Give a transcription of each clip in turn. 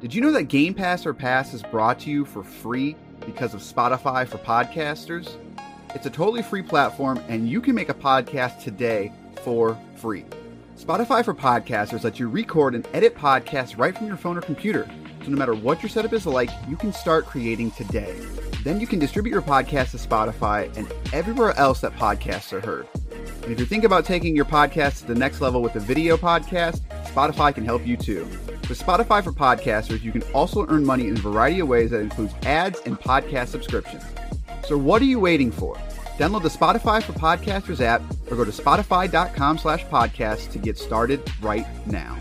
Did you know that Game Pass or Pass is brought to you for free because of Spotify for podcasters? It's a totally free platform, and you can make a podcast today for free. Spotify for podcasters lets you record and edit podcasts right from your phone or computer. So no matter what your setup is like, you can start creating today. Then you can distribute your podcast to Spotify and everywhere else that podcasts are heard. And if you're thinking about taking your podcast to the next level with a video podcast, Spotify can help you too. With Spotify for podcasters, you can also earn money in a variety of ways that includes ads and podcast subscriptions. So what are you waiting for? Download the Spotify for Podcasters app or go to spotify.com/podcast to get started right now.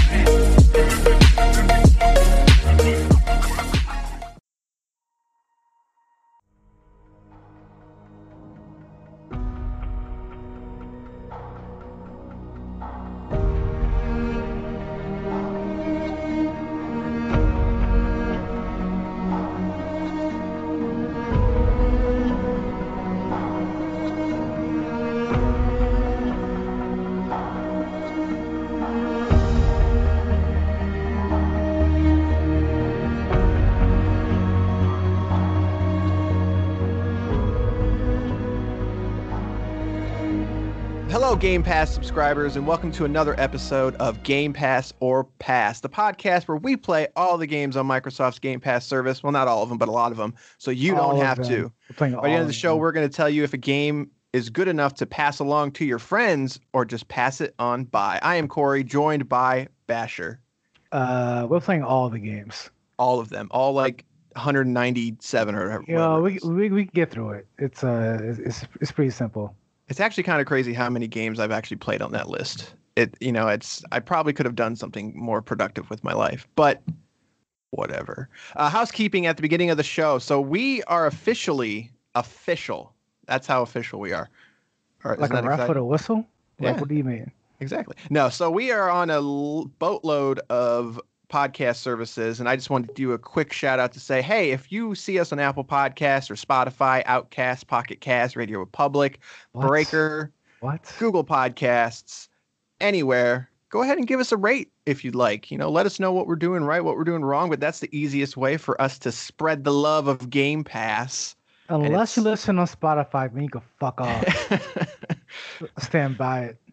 Hello, Game Pass subscribers, and welcome to another episode of Game Pass or Pass, the podcast where we play all the games on Microsoft's Game Pass service. Well, not all of them, but a lot of them, so you don't have to. By the end of the show, we're going to tell you if a game is good enough to pass along to your friends or just pass it on by. I am Corey, joined by Basher. We're playing all the games. All of them. All like 197 or whatever. Yeah, we can get through it. It's pretty simple. It's actually kind of crazy how many games I've actually played on that list. I probably could have done something more productive with my life, but whatever. Housekeeping at the beginning of the show. So we are officially official. That's how official we are. Like a ref with a whistle? Yeah. Like, what do you mean? Exactly. No, so we are on a boatload of podcast services, and I just wanted to do a quick shout out to say, hey, if you see us on Apple Podcasts or Spotify, Outcast, Pocket Cast, Radio Republic, Breaker, Google Podcasts, anywhere, go ahead and give us a rate if you'd like. Let us know what we're doing right, what we're doing wrong, but that's the easiest way for us to spread the love of Game Pass. Unless you listen on Spotify, then you can fuck off. Stand by it.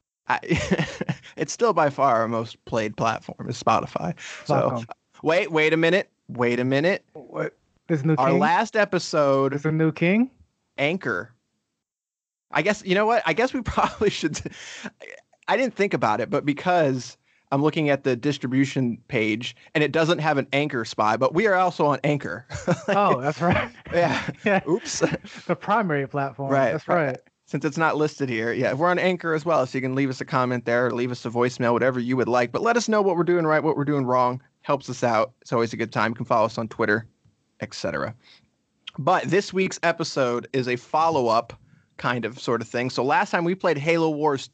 It's still by far our most played platform is Spotify. So wait a minute. What? There's a new king? Our last episode. There's a new king? Anchor. I guess, you know what? I guess we probably should. I didn't think about it, but because I'm looking at the distribution page and it doesn't have an Anchor spy, but we are also on Anchor. Oh, that's right. Yeah. Oops. The primary platform. Right. That's right. Since it's not listed here. Yeah, we're on Anchor as well, so you can leave us a comment there, or leave us a voicemail, whatever you would like. But let us know what we're doing right, what we're doing wrong. Helps us out. It's always a good time. You can follow us on Twitter, etc. But this week's episode is a follow-up kind of sort of thing. So last time we played Halo Wars,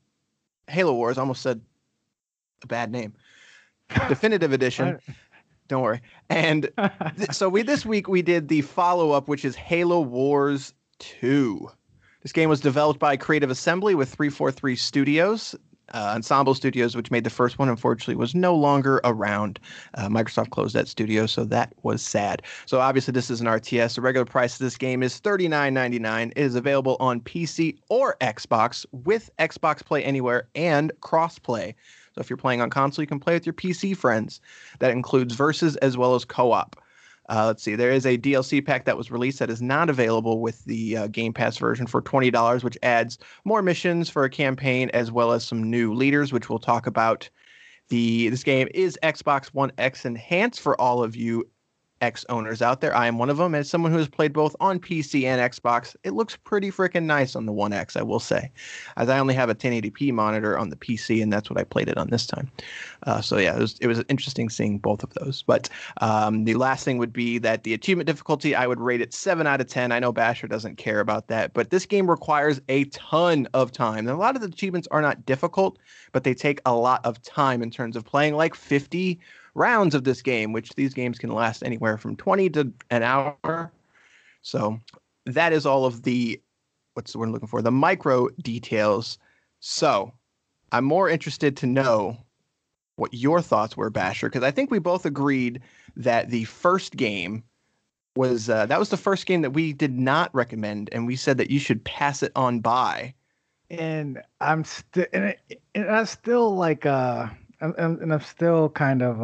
almost said a bad name, Definitive Edition. Don't worry. And so this week we did the follow-up, which is Halo Wars 2. This game was developed by Creative Assembly with 343 Studios, Ensemble Studios, which made the first one, unfortunately, was no longer around. Microsoft closed that studio, so that was sad. So obviously this is an RTS. The regular price of this game is $39.99. It is available on PC or Xbox with Xbox Play Anywhere and cross-play. So if you're playing on console, you can play with your PC friends. That includes versus as well as co-op. Let's see. There is a DLC pack that was released that is not available with the Game Pass version for $20, which adds more missions for a campaign as well as some new leaders, which we'll talk about. This game is Xbox One X enhanced for all of you X owners out there. I am one of them. As someone who has played both on PC and Xbox, it looks pretty freaking nice on the One X, I will say, as I only have a 1080p monitor on the PC, and that's what I played it on this time. So yeah, it was interesting seeing both of those. But the last thing would be that the achievement difficulty, I would rate it 7 out of 10. I know Basher doesn't care about that, but this game requires a ton of time. And a lot of the achievements are not difficult, but they take a lot of time in terms of playing, like 50 rounds of this game, which these games can last anywhere from 20 to an hour. So that is all of the, what's the word I'm looking for? The micro details. So I'm more interested to know what your thoughts were, Basher, because I think we both agreed that the first game was that was the first game that we did not recommend, and we said that you should pass it on by. And I'm still, and I'm still like, I'm still kind of,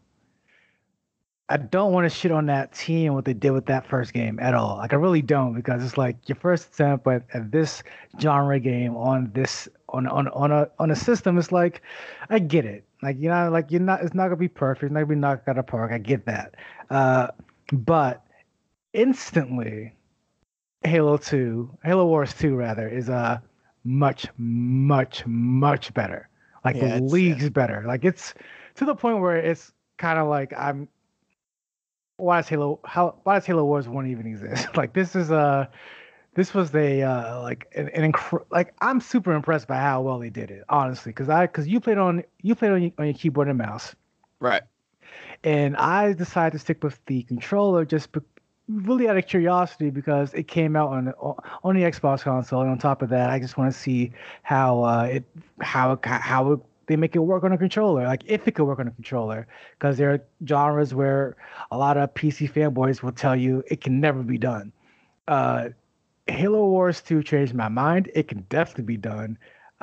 I don't want to shit on that team what they did with that first game at all. Like I really don't, because it's like your first attempt at this genre game on this on a system. It's like I get it. Like like you're not. It's not gonna be perfect. It's not gonna be knocked out of the park. I get that. But instantly, Halo Wars 2 rather is much much better. Like Yeah, leagues better. Like it's to the point where it's kind of like I'm why does Halo Wars 1 even exist? Like this was like I'm super impressed by how well they did it, honestly, because you played on your keyboard and mouse, right? and I decided to stick with the controller really out of curiosity because it came out on the Xbox console, and on top of that, I just want to see how they make it work on a controller, like if it could work on a controller, because there are genres where a lot of PC fanboys will tell you it can never be done. Uh, Halo Wars 2 changed my mind. It can definitely be done.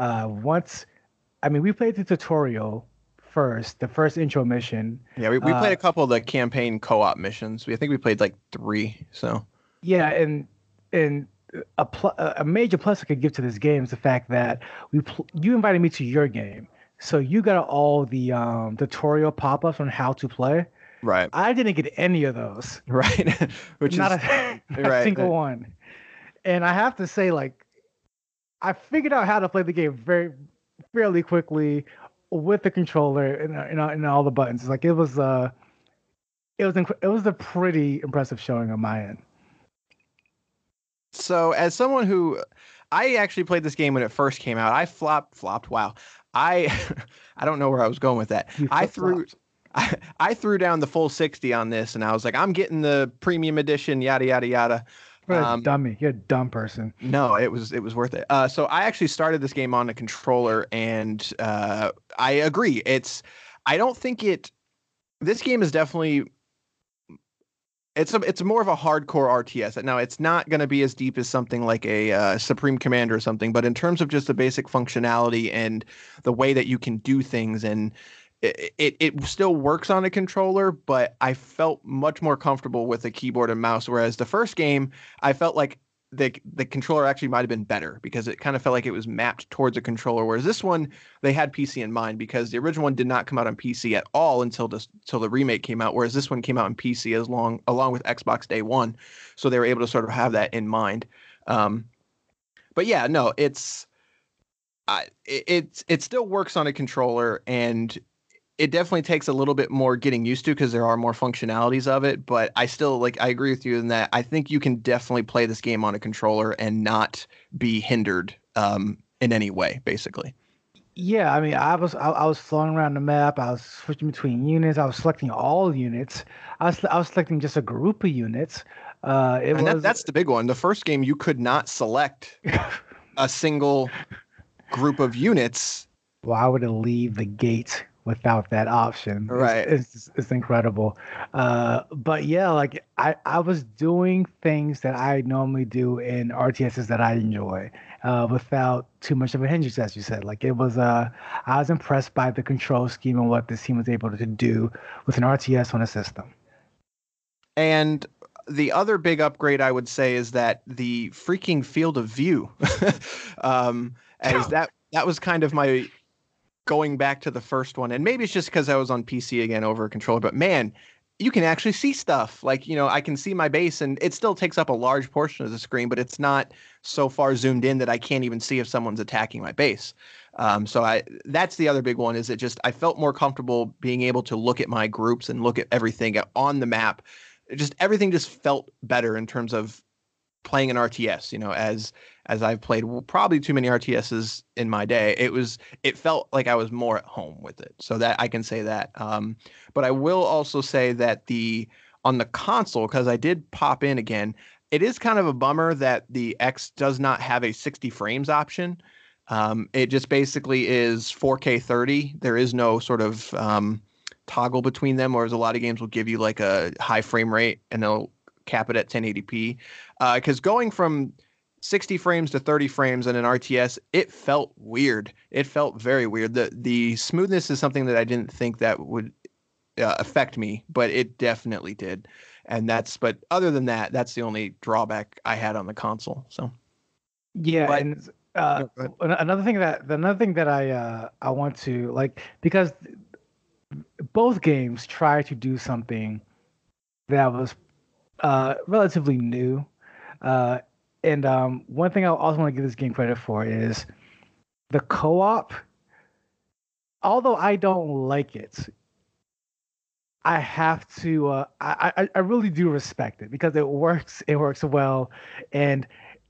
We played the tutorial first, the first intro mission. Yeah, we played a couple of the campaign co-op missions. I think we played like 3. So yeah, and a major plus I could give to this game is the fact that you invited me to your game, so you got all the tutorial pop-ups on how to play. right, I didn't get any of those. right, which not is a, not right, a single one. And I have to say, like, I figured out how to play the game fairly quickly with the controller and all the buttons. Like it was a pretty impressive showing on my end. So as someone who I actually played this game when it first came out, I flopped. Wow, I I don't know where I was going with that. I threw down the full 60 on this, and I was like, I'm getting the premium edition, yada yada yada. You're a dummy. You're a dumb person. No, it was worth it. So I actually started this game on a controller, and I agree. I don't think this game is definitely. It's more of a hardcore RTS. Now, it's not going to be as deep as something like a Supreme Commander or something, but in terms of just the basic functionality and the way that you can do things, and it still works on a controller, but I felt much more comfortable with a keyboard and mouse. Whereas the first game, I felt like the controller actually might have been better because it kind of felt like it was mapped towards a controller. Whereas this one, they had PC in mind because the original one did not come out on PC at all until the remake came out. Whereas this one came out on PC along with Xbox Day One, so they were able to sort of have that in mind. But yeah, no, it still works on a controller, and it definitely takes a little bit more getting used to because there are more functionalities of it. But I still I agree with you in that I think you can definitely play this game on a controller and not be hindered in any way, basically. Yeah, I mean, I was flying around the map. I was switching between units. I was selecting all units. I was selecting just a group of units. That's the big one. The first game, you could not select a single group of units. Why would it leave the gate without that option? Right. It's incredible. But yeah, like I was doing things that I normally do in RTSs that I enjoy without too much of a hindrance, as you said. Like it was, I was impressed by the control scheme and what this team was able to do with an RTS on a system. And the other big upgrade I would say is that the freaking field of view, as that was kind of my going back to the first one, and maybe it's just because I was on PC again over a controller, but man, you can actually see stuff. Like, I can see my base, and it still takes up a large portion of the screen, but it's not so far zoomed in that I can't even see if someone's attacking my base. That's the other big one, is I felt more comfortable being able to look at my groups and look at everything on the map. Everything just felt better in terms of playing an RTS, as I've played probably too many RTSs in my day. It felt like I was more at home with it. So that I can say that. But I will also say that on the console, because I did pop in again, it is kind of a bummer that the X does not have a 60 frames option. It just basically is 4K 30. There is no sort of toggle between them, whereas a lot of games will give you like a high frame rate and they'll cap it at 1080p. Because going from 60 frames to 30 frames in an RTS, it felt weird. It felt very weird. The smoothness is something that I didn't think that would affect me, but it definitely did. But other than that, that's the only drawback I had on the console. So yeah, but, and another thing that I want to like, because both games try to do something that was relatively new. And one thing I also want to give this game credit for is the co-op. Although I don't like it, I have to. I really do respect it because it works. It works well, and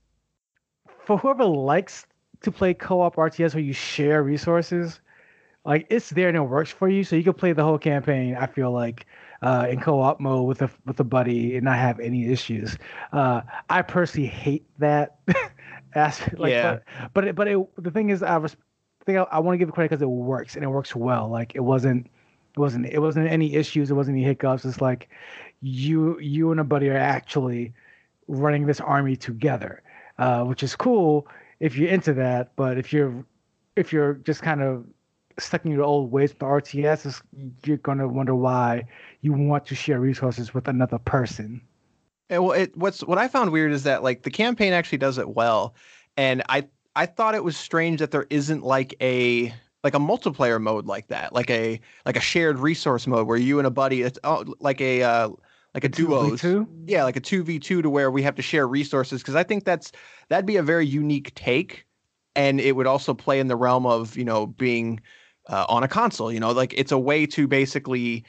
for whoever likes to play co-op RTS where you share resources, like it's there and it works for you, so you can play the whole campaign. I feel like in co-op mode with a buddy and not have any issues. I personally hate that aspect. Like, yeah, the thing is, I want to give it credit because it works and it works well. Like it wasn't any issues. It wasn't any hiccups. It's like you and a buddy are actually running this army together, which is cool if you're into that. But if you're just kind of stuck in your old ways with the RTS, you're gonna wonder why you want to share resources with another person. And what I found weird is that like the campaign actually does it well, and I thought it was strange that there isn't like a multiplayer mode like that, like a shared resource mode where you and a buddy, it's like a duos, 2v2? Yeah, like a 2v2 to where we have to share resources, because I think that'd be a very unique take, and it would also play in the realm of being on a console. Like it's a way to basically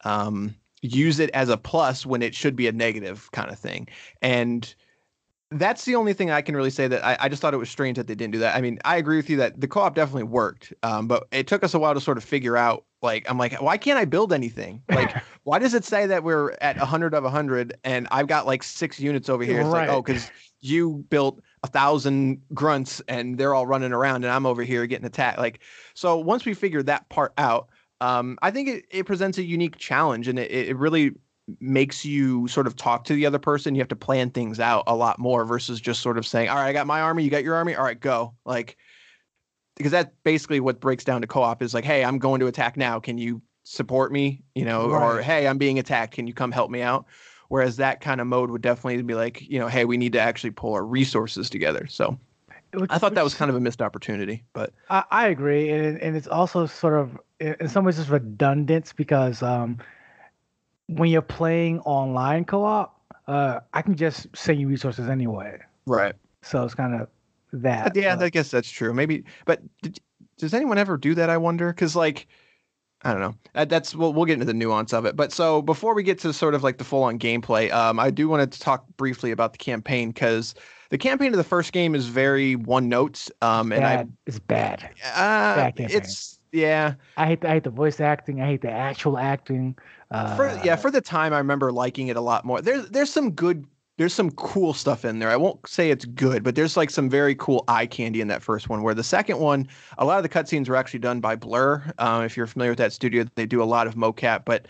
use it as a plus when it should be a negative kind of thing. And that's the only thing I can really say that I just thought it was strange that they didn't do that. I mean, I agree with you that the co-op definitely worked, but it took us a while to sort of figure out, like, I'm like, why can't I build anything? Like, why does it say that we're at 100 of 100 and I've got like 6 units over here? It's Right. like, oh, because you built 1,000 grunts and they're all running around and I'm over here getting attacked. Like, so once we figured that part out, I think it presents a unique challenge, and it really makes you sort of talk to the other person. You have to plan things out a lot more versus just sort of saying, all right, I got my army, you got your army, all right, go. Like, because that's basically what breaks down to co-op is like, hey, I'm going to attack now, can you support me? Right. Or hey, I'm being attacked, can you come help me out? Whereas that kind of mode would definitely be like, hey, we need to actually pull our resources together. So I thought that was kind of a missed opportunity. But I agree, and it's also sort of in some ways just redundant because when you're playing online co-op, I can just send you resources anyway. right. So it's kind of that. Yeah, I guess that's true. Maybe, but does anyone ever do that? I wonder, because like, I don't know. We'll get into the nuance of it. But so before we get to sort of like the full on gameplay, I do want to talk briefly about the campaign, because the campaign of the first game is very one note. It's bad. Bad campaign. Yeah. I hate the voice acting. I hate the actual acting. For the time, I remember liking it a lot more. There's some cool stuff in there. I won't say it's good, but there's like some very cool eye candy in that first one, where the second one, a lot of the cutscenes were actually done by Blur. If you're familiar with that studio, they do a lot of mocap, but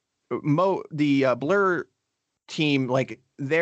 the Blur team, like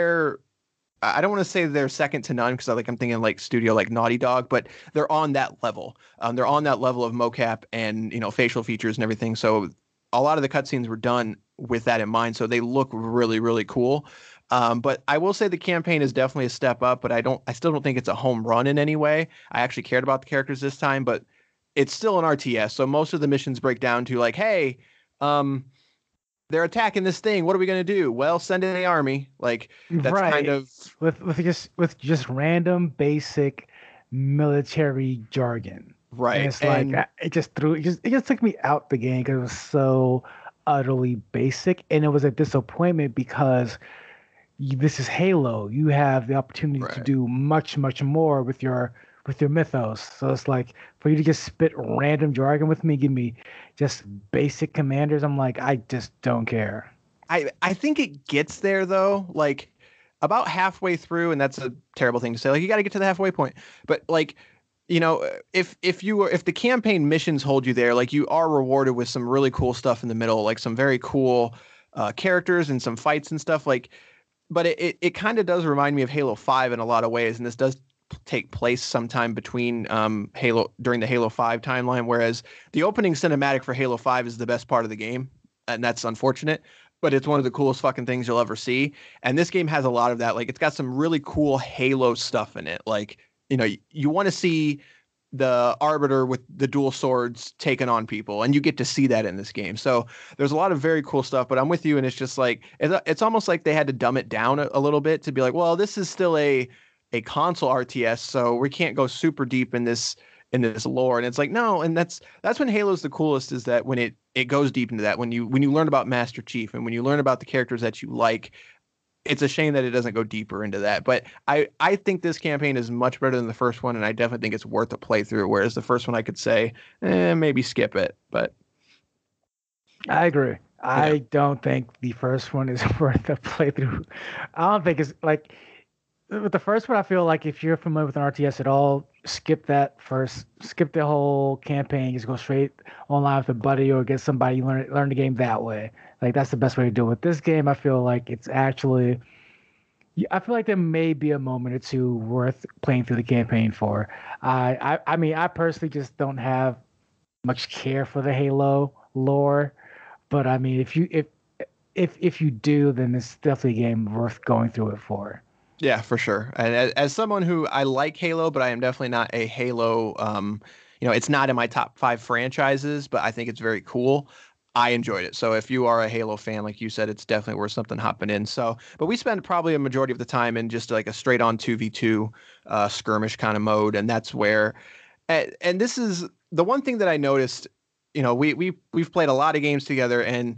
I don't want to say they're second to none, because I'm thinking like studio like Naughty Dog, but they're on that level. They're on that level of mocap and facial features and everything. So a lot of the cutscenes were done with that in mind, so they look really, really cool. But I will say the campaign is definitely a step up, but I still don't think it's a home run in any way. I actually cared about the characters this time, but it's still an RTS. So most of the missions break down to like, hey, they're attacking this thing. What are we going to do? Well, send in the army. Like, that's right. kind of with just random basic military jargon. Right. And it's like it just took me out the game because it was so utterly basic, and it was a disappointment because this is Halo. You have the opportunity to do much, much more with your mythos. So it's like for you to just spit random jargon with me, give me just basic commanders. I'm like, I just don't care. I think it gets there though, like about halfway through, and that's a terrible thing to say. Like, you got to get to the halfway point, but like you know, if the campaign missions hold you there, like you are rewarded with some really cool stuff in the middle, like some very cool characters and some fights and stuff. Like, but it kind of does remind me of Halo 5 in a lot of ways, and this does take place sometime between Halo during the Halo 5 timeline, whereas the opening cinematic for Halo 5 is the best part of the game, and that's unfortunate. But it's one of the coolest fucking things you'll ever see. And this game has a lot of that. Like, it's got some really cool Halo stuff in it. Like, you know, you want to see the Arbiter with the dual swords taking on people, and you get to see that in this game. So there's a lot of very cool stuff, but I'm with you. And it's just like, it's almost like they had to dumb it down a little bit to be like, well, this is still a console RTS, so we can't go super deep in this lore. And it's like, no. And that's when Halo's the coolest, is that when it goes deep into that, when you learn about Master Chief and when you learn about the characters that you like. It's a shame that it doesn't go deeper into that. But I think this campaign is much better than the first one, and I definitely think it's worth a playthrough, whereas the first one I could say maybe skip it. But I agree. I don't think the first one is worth a playthrough. I don't think it's like with the first one. I feel like if you're familiar with an RTS at all, skip the whole campaign, just go straight online with a buddy or get somebody, learn the game that way. Like, that's the best way to do it. With this game, I feel like I feel like there may be a moment or two worth playing through the campaign for. I mean, I personally just don't have much care for the Halo lore, but I mean, if you do, then it's definitely a game worth going through it for. Yeah, for sure. And as someone who, I like Halo, but I am definitely not a Halo. It's not in my top 5 franchises, but I think it's very cool. I enjoyed it. So if you are a Halo fan, like you said, it's definitely worth something hopping in. So, but we spend probably a majority of the time in just like a straight on 2v2 skirmish kind of mode. And that's where, and this is the one thing that I noticed, you know, we've played a lot of games together, and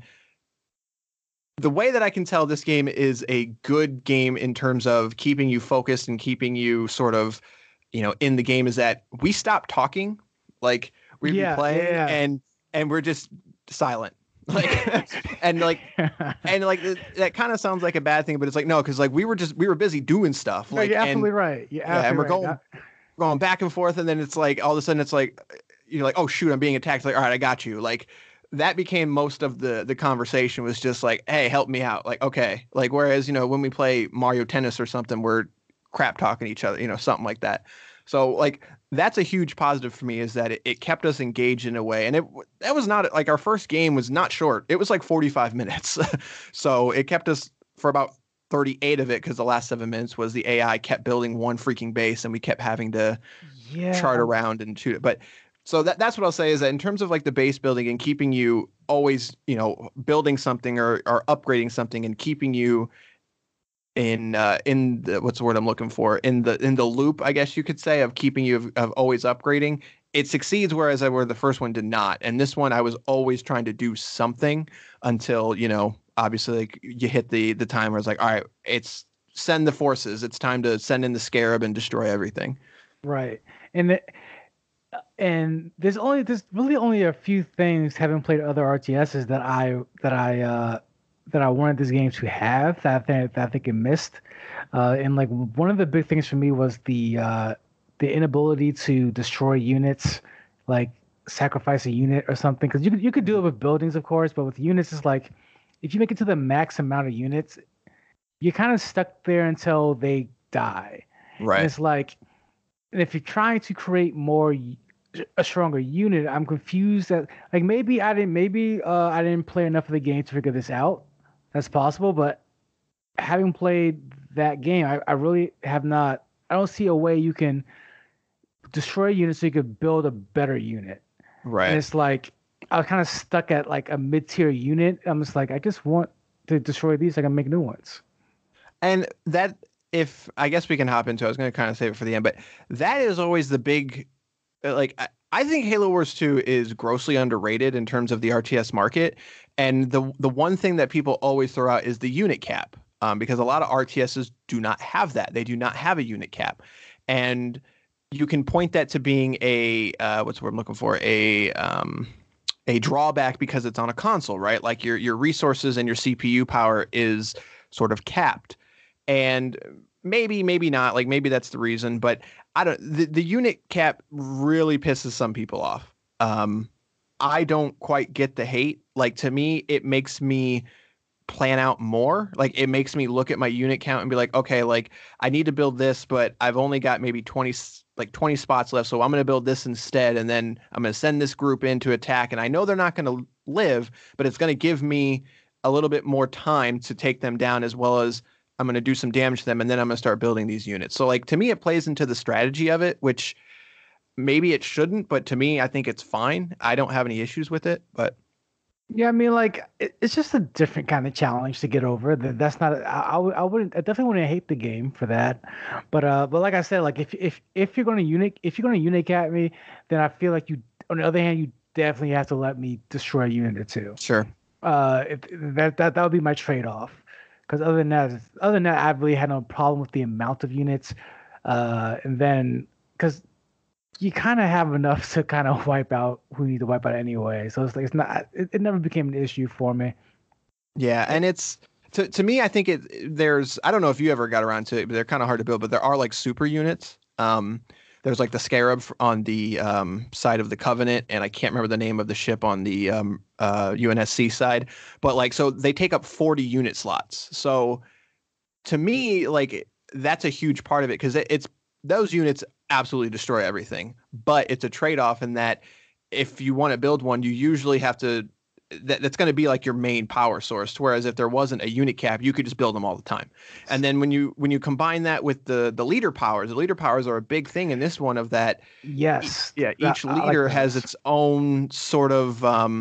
the way that I can tell this game is a good game in terms of keeping you focused and keeping you sort of, you know, in the game, is that we stop talking. Like, we'd be playing and we're just silent. Like, and that kind of sounds like a bad thing, but it's like, no, because like we were busy doing stuff. Like, you're absolutely right. And we're going back and forth, and then it's like all of a sudden it's like you're like, oh shoot, I'm being attacked. It's like, all right, I got you. Like, that became most of the conversation, was just like, hey, help me out. Like, okay. Like, whereas, you know, when we play Mario Tennis or something, we're crap talking each other, you know, something like that. So like, that's a huge positive for me, is that it kept us engaged in a way. And that was not like, our first game was not short. It was like 45 minutes. So it kept us for about 38 of it, because the last 7 minutes was the AI kept building one freaking base, and we kept having to chart around and shoot it. But so that's what I'll say, is that in terms of like the base building and keeping you always, you know, building something or upgrading something and keeping you in the, what's the word I'm looking for, in the loop, I guess you could say, of keeping you of always upgrading, it succeeds, whereas where the first one did not. And this one, I was always trying to do something until, you know, obviously like you hit the time where it's like, all right, it's send the forces. It's time to send in the Scarab and destroy everything. Right. And there's really only a few things, having played other RTSs, that I wanted this game to have, that I think it missed. And like, one of the big things for me was the inability to destroy units, like sacrifice a unit or something. Because you could do it with buildings, of course, but with units, it's like, if you make it to the max amount of units, you're kind of stuck there until they die. Right. And it's like, and if you're trying to create a stronger unit, I'm confused that, like, maybe I didn't play enough of the game to figure this out. That's possible, but having played that game, I really have not. I don't see a way you can destroy a unit so you could build a better unit. Right. And it's like, I was kind of stuck at like a mid-tier unit. I'm just like, I just want to destroy these so I can make new ones. And that, if I guess we can hop into, I was going to kind of save it for the end, but that is always the big, like, I think Halo Wars 2 is grossly underrated in terms of the RTS market. And the one thing that people always throw out is the unit cap, because a lot of RTSs do not have that. They do not have a unit cap. And you can point that to being a, what's the word I'm looking for? A drawback, because it's on a console, right? Like, your resources and your CPU power is sort of capped. And maybe not, like, maybe that's the reason, but I don't the unit cap really pisses some people off. I don't quite get the hate. Like to me, it makes me plan out more. Like it makes me look at my unit count and be like, okay, like I need to build this, but I've only got maybe 20 spots left. So I'm going to build this instead. And then I'm going to send this group in to attack. And I know they're not going to live, but it's going to give me a little bit more time to take them down, as well as I'm going to do some damage to them. And then I'm going to start building these units. So like, to me, it plays into the strategy of it, which maybe it shouldn't, but to me, I think it's fine. I don't have any issues with it, but Yeah, I mean, like it's just a different kind of challenge to get over. That's not. I wouldn't. I definitely wouldn't hate the game for that. But like I said, like if you're going to unit at me, then I feel like you. On the other hand, you definitely have to let me destroy a unit or two. sure. If that would be my trade off. Because other than that, I really had no problem with the amount of units. And then because you kind of have enough to kind of wipe out who you need to wipe out anyway. So it's like it's not. It never became an issue for me. Yeah, and it's to me, I think there's I don't know if you ever got around to it, but they're kind of hard to build. But there are like super units. There's like the Scarab on the side of the Covenant, and I can't remember the name of the ship on the UNSC side. But like, so they take up 40 unit slots. So to me, like that's a huge part of it because it's those units absolutely destroy everything. But it's a trade-off in that if you want to build one, you usually have to that's going to be like your main power source. Whereas if there wasn't a unit cap, you could just build them all the time. And then when you combine that with the leader powers, the leader powers are a big thing in this one of that. Yes. Each leader has its own sort of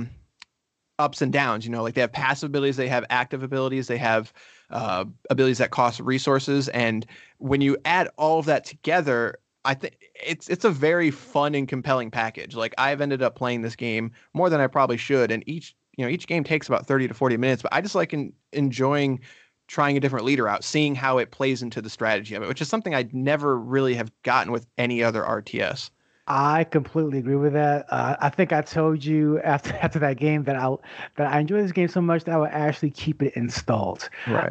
ups and downs. You know, like they have passive abilities, they have active abilities, they have abilities that cost resources. And when you add all of that together, I think it's a very fun and compelling package. Like I've ended up playing this game more than I probably should, and each game takes about 30 to 40 minutes. But I just like enjoying trying a different leader out, seeing how it plays into the strategy of it, which is something I'd never really have gotten with any other RTS. I completely agree with that. I think I told you after that game that I enjoy this game so much that I would actually keep it installed. Right.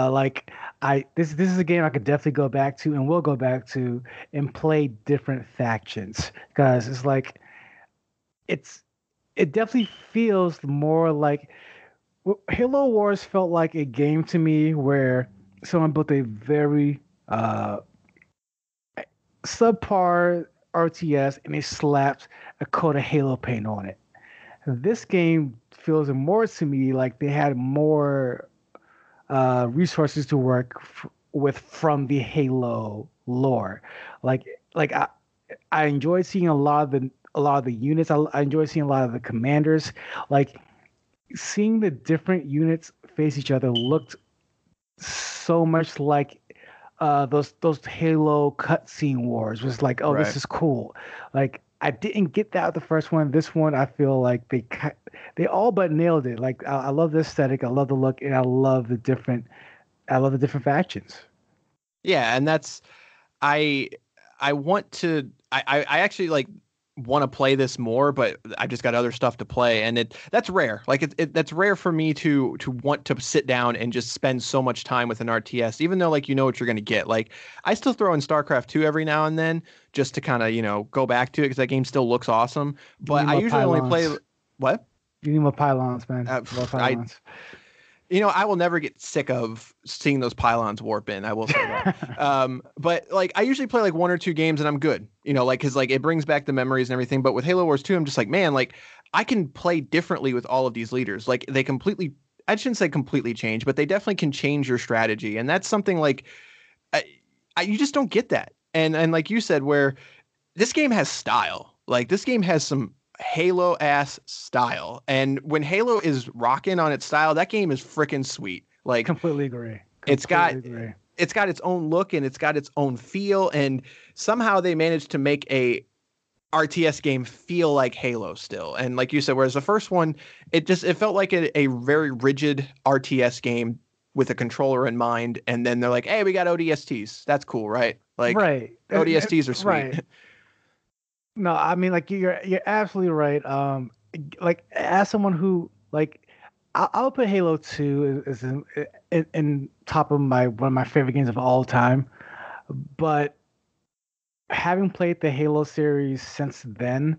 This is a game I could definitely go back to and will go back to and play different factions because it's like it definitely feels more like Halo Wars felt like a game to me where someone built a very subpar RTS and they slapped a coat of Halo paint on it. This game feels more to me like they had more resources to work with from the Halo lore. Like I enjoyed seeing a lot of the units. I enjoyed seeing a lot of the commanders. Like seeing the different units face each other looked so much like those Halo cutscene wars. Was like, oh, Right. This is cool. Like I didn't get that with the first one. This one, I feel like they all but nailed it. Like I love the aesthetic, I love the look, and I love the different factions. Yeah, and that's I want to I actually like want to play this more, but I just got other stuff to play, and that's rare. Like that's rare for me to want to sit down and just spend so much time with an RTS, even though like you know what you're gonna get. Like I still throw in StarCraft 2 every now and then just to kind of go back to it because that game still looks awesome. But I usually only play what? You need more pylons, man. More pylons. I will never get sick of seeing those pylons warp in. I will say that. But like, I usually play like one or two games and I'm good. Because like it brings back the memories and everything. But with Halo Wars 2, I'm just like, man, like I can play differently with all of these leaders. Like they completely, I shouldn't say completely change, but they definitely can change your strategy. And that's something like you just don't get that. And like you said, where this game has style. Like this game has some Halo ass style, and when Halo is rocking on its style, that game is freaking sweet. Like completely agree. It's got its own look and it's got its own feel, and somehow they managed to make a RTS game feel like Halo still. And like you said, whereas the first one, it felt like a very rigid RTS game with a controller in mind, and then they're like, hey, we got ODSTs. That's cool, right? Like right. ODSTs are sweet. Right. No, I mean, like you're absolutely right. Like as someone who like, I'll put Halo 2 as in top of one of my favorite games of all time. But having played the Halo series since then,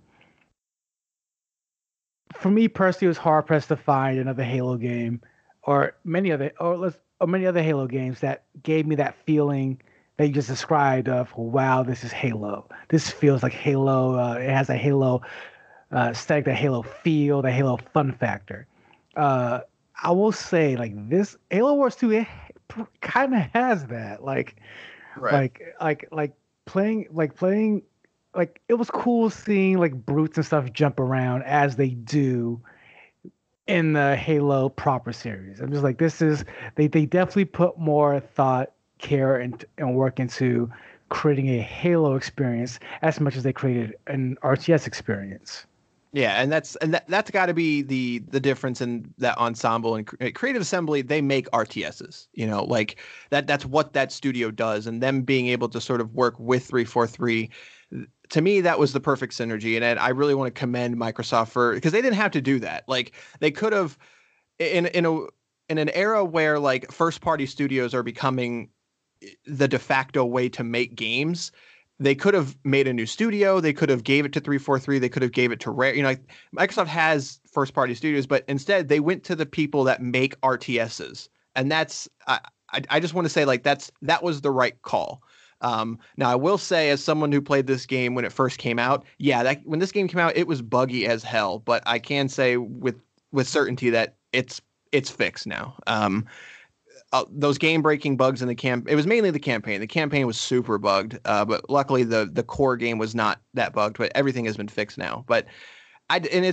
for me personally, it was hard pressed to find another Halo game, or many other Halo games that gave me that feeling that you just described of wow, this is Halo. This feels like Halo. It has a Halo aesthetic, the Halo feel, the Halo fun factor. Uh, I will say like this Halo Wars 2, it kind of has that. Right. Like playing like it was cool seeing like brutes and stuff jump around as they do in the Halo proper series. I'm just like this is they definitely put more thought, care, and work into creating a Halo experience as much as they created an RTS experience. Yeah, and that's got to be the difference in that Ensemble and Creative Assembly. They make RTSs, like that's what that studio does, and them being able to sort of work with 343. To me, that was the perfect synergy, and I really want to commend Microsoft for because they didn't have to do that. Like they could have in an era where like first party studios are becoming the de facto way to make games. They could have made a new studio. They could have gave it to 343. They could have gave it to Rare. Like Microsoft has first party studios, but instead they went to the people that make RTSs. And that's, I just want to say like that was the right call. Now I will say as someone who played this game when it first came out, when this game came out, it was buggy as hell, but I can say with certainty that it's fixed now. Those game-breaking bugs in it was mainly the campaign. The campaign was super bugged, but luckily the core game was not that bugged. But everything has been fixed now. But I kind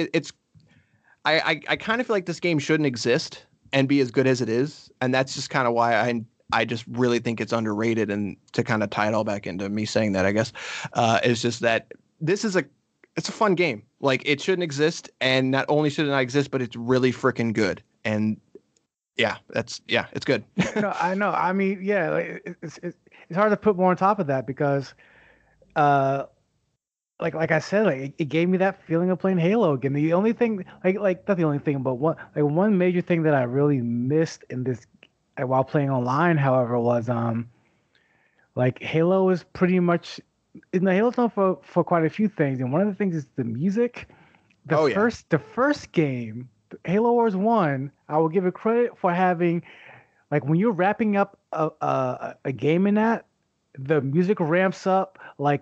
of feel like this game shouldn't exist and be as good as it is, and that's just kind of why I just really think it's underrated. And to kind of tie it all back into me saying that, I guess, is just that this is it's a fun game. Like it shouldn't exist, and not only should it not exist, but it's really freaking good. And it's good. No, I know. I mean, yeah, it's hard to put more on top of that because, like I said, like it gave me that feeling of playing Halo again. The only thing, like not the only thing, but one major thing that I really missed in this while playing online, however, was like Halo is pretty much, Halo's known for quite a few things, and one of the things is the music. The first game, Halo Wars 1, I will give it credit for having, like, when you're wrapping up a game in that, the music ramps up like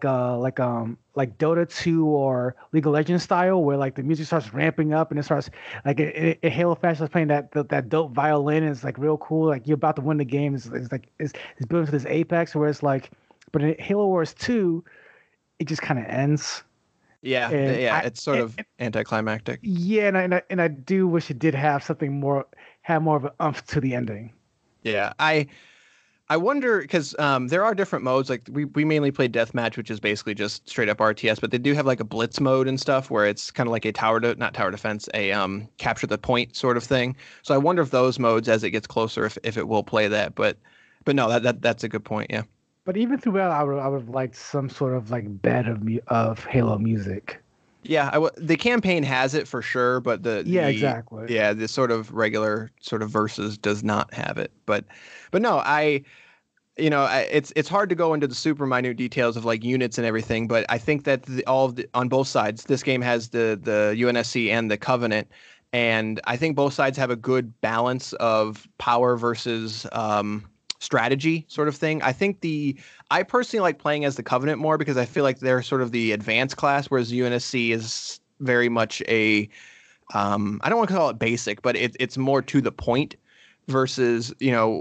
Dota 2 or League of Legends style, where like the music starts ramping up and it starts like in Halo Fast starts playing that dope violin, and it's like real cool. Like you're about to win the game. It's building to this apex where it's like, but in Halo Wars 2, it just kind of ends. Yeah, it's sort of anticlimactic. Yeah, and I do wish it did have more of an umph to the ending. Yeah, I wonder because there are different modes. Like we mainly play deathmatch, which is basically just straight up RTS, but they do have like a blitz mode and stuff where it's kind of like a not tower defense, a capture the point sort of thing. So I wonder if those modes, as it gets closer, if it will play that. But no, that's a good point. Yeah. But even throughout, I would have liked some sort of like bed of Halo music. Yeah, the campaign has it for sure, but exactly. Yeah, the sort of regular sort of versus does not have it. But no, it's hard to go into the super minute details of like units and everything. But I think that on both sides, this game has the UNSC and the Covenant, and I think both sides have a good balance of power versus strategy sort of thing. I personally like playing as the Covenant more because I feel like they're sort of the advanced class, whereas UNSC is very much I don't want to call it basic, but it's more to the point versus,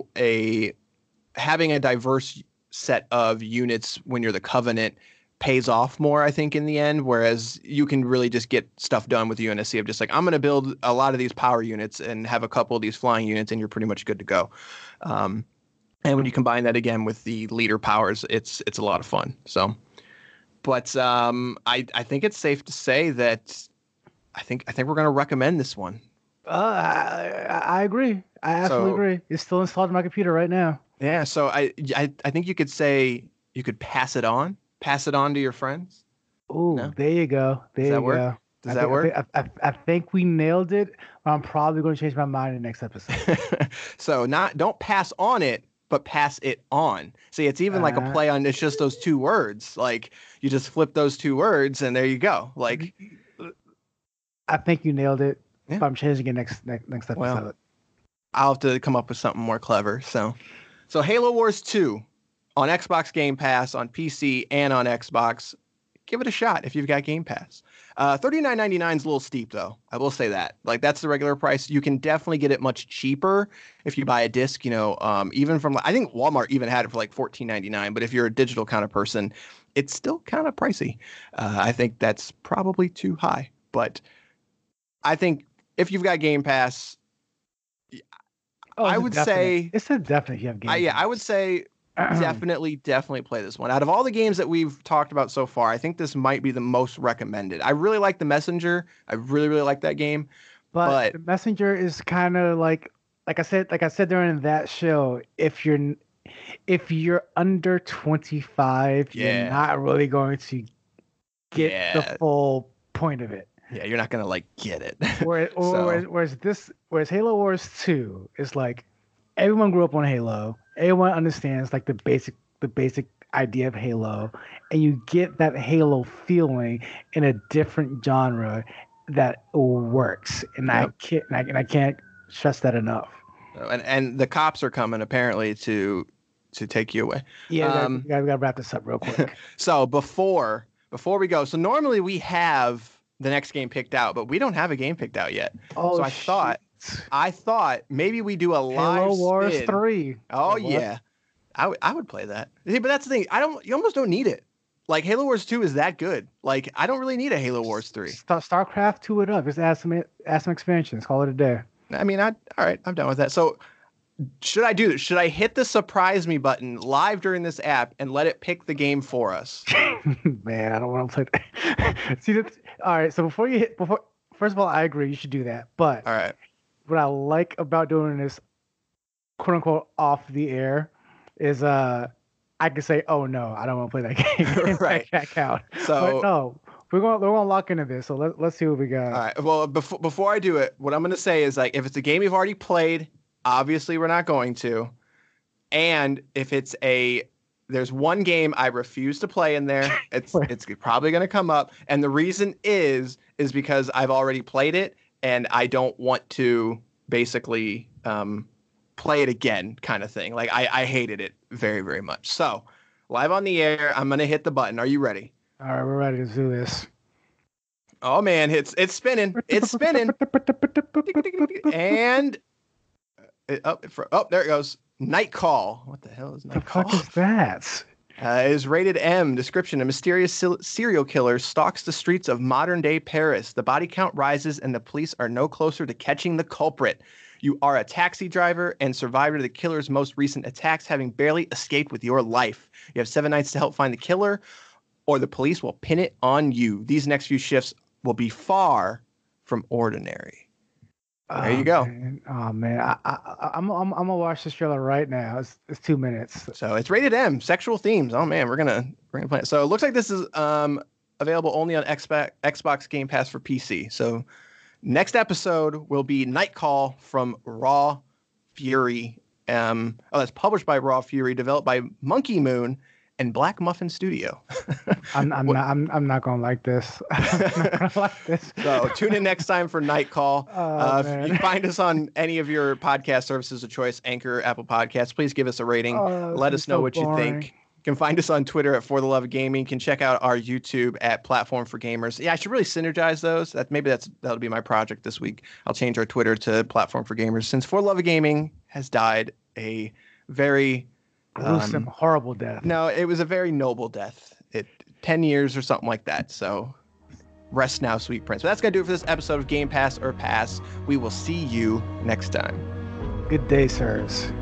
having a diverse set of units when you're the Covenant pays off more, I think, in the end, whereas you can really just get stuff done with UNSC of just like, I'm going to build a lot of these power units and have a couple of these flying units and you're pretty much good to go. And when you combine that again with the leader powers, it's a lot of fun. So, but I think it's safe to say that I think we're going to recommend this one. I agree. I absolutely agree. It's still installed on my computer right now. Yeah. So I think you could say you could pass it on to your friends. Ooh, no? There you go. There you go. Does that work? I think we nailed it. I'm probably going to change my mind in the next episode. So don't pass on it. but pass it on. See, it's even like a play on, it's just those two words. Like you just flip those two words and there you go. Like, I think you nailed it. Yeah. But I'm changing it next episode. Well, I'll have to come up with something more clever. So Halo Wars 2 on Xbox Game Pass, on PC, and on Xbox. Give it a shot if you've got Game Pass. $39.99 is a little steep, though. I will say that. Like, that's the regular price. You can definitely get it much cheaper if you buy a disc, even from, I think Walmart even had it for like $14.99. But if you're a digital kind of person, it's still kind of pricey. I think that's probably too high. But I think if you've got Game Pass, I would say it's a definite if you have Game Pass. Yeah, I would say definitely play this one. Out of all the games that we've talked about so far, I think this might be the most recommended. I really like The Messenger. I really like that game. But The Messenger is kind of like I said during that show, if you're under 25, you're not really going to get the full point of it. Yeah, you're not gonna like get it. Whereas Halo Wars 2 is like everyone grew up on Halo. Everyone understands like the basic idea of Halo, and you get that Halo feeling in a different genre that works. And I can't stress that enough. And the cops are coming apparently to take you away. Yeah, we gotta wrap this up real quick. So before we go, so normally we have the next game picked out, but we don't have a game picked out yet. Oh, so I thought maybe we do a live Halo Wars spin. 3. Oh yeah, I would play that. See, but that's the thing. You almost don't need it. Like Halo Wars 2 is that good. Like I don't really need a Halo Wars 3. StarCraft 2 it up. Just add some expansions. Call it a day. I mean, all right, I'm done with that. So should I do this? Should I hit the surprise me button live during this app and let it pick the game for us? Man, I don't want to play that. See, all right. So first of all, I agree. You should do that. But all right. What I like about doing this, quote unquote, off the air, is I can say, "Oh no, I don't want to play that game." Right. Check out. So but no, we're gonna lock into this. So let's see what we got. All right. Well, before I do it, what I'm gonna say is like, if it's a game you've already played, obviously we're not going to. And if there's one game I refuse to play in there, it's probably gonna come up, and the reason is because I've already played it. And I don't want to basically play it again kind of thing. Like I hated it very, very much. So live on the air, I'm going to hit the button. Are you ready? All right, we're ready to do this. Oh, man, it's spinning. It's spinning. And there it goes. Night Call. What the hell is Night Call? What the fuck is that? Is rated M. Description: a mysterious serial killer stalks the streets of modern-day Paris. The body count rises, and the police are no closer to catching the culprit. You are a taxi driver and survivor to the killer's most recent attacks, having barely escaped with your life. You have 7 nights to help find the killer, or the police will pin it on you. These next few shifts will be far from ordinary. There you go. Man. Oh man, I'm gonna watch this trailer right now. It's 2 minutes. So it's rated M. Sexual themes. Oh man, we're gonna play it. So it looks like this is available only on Xbox Game Pass for PC. So next episode will be Night Call from Raw Fury. That's published by Raw Fury, developed by Monkey Moon and Black Muffin Studio. I'm not gonna like this. I'm not gonna like this. So tune in next time for Night Call. If you find us on any of your podcast services of choice, Anchor, Apple Podcasts, please give us a rating. Let us know what you think. You can find us on Twitter at For the Love of Gaming. You can check out our YouTube at Platform for Gamers. Yeah, I should really synergize those. That'll be my project this week. I'll change our Twitter to Platform for Gamers, since For the Love of Gaming has died a very gruesome, horrible death. No, it was a very noble death. 10 years or something like that. So rest now, sweet prince. But that's going to do it for this episode of Game Pass or Pass. We will see you next time. Good day, sirs.